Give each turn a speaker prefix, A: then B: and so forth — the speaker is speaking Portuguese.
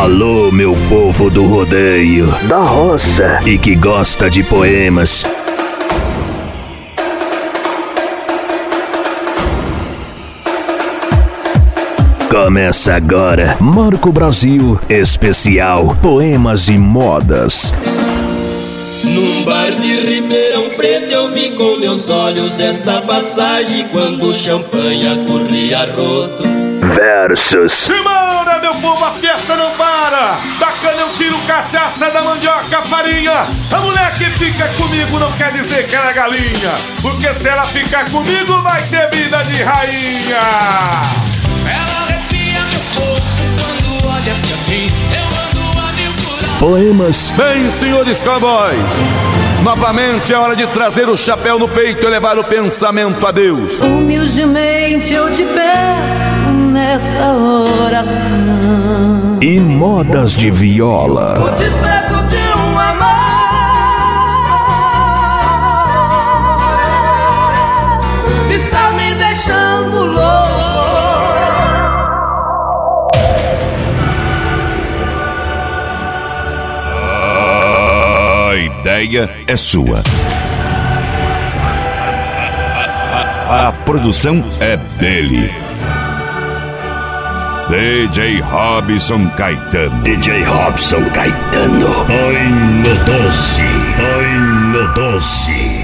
A: Alô, meu povo do rodeio, da roça e que gosta de poemas. Começa agora, Marco Brasil Especial Poemas e Modas.
B: Num bar de Ribeirão Preto eu vi com meus olhos esta passagem quando o champanhe corria roto.
A: Versos.
C: Simbora, meu povo, a festa não para. Da cana eu tiro cachaça, da mandioca farinha. A mulher que fica comigo não quer dizer que ela é galinha, porque se ela ficar comigo vai ter vida de rainha.
B: Ela arrepia meu corpo quando olha pra mim. Eu ando a mil por hora.
A: Poemas.
C: Bem, senhores cowboys, novamente é hora de trazer o chapéu no peito e levar o pensamento a Deus.
D: Humildemente eu te peço nesta oração.
A: E modas de viola.
D: O desprezo de um amor está me deixando louco.
E: A ideia é sua. A produção é dele. DJ Robson Caetano.
A: DJ Robson Caetano. Ai, meu doce. Ai, meu doce.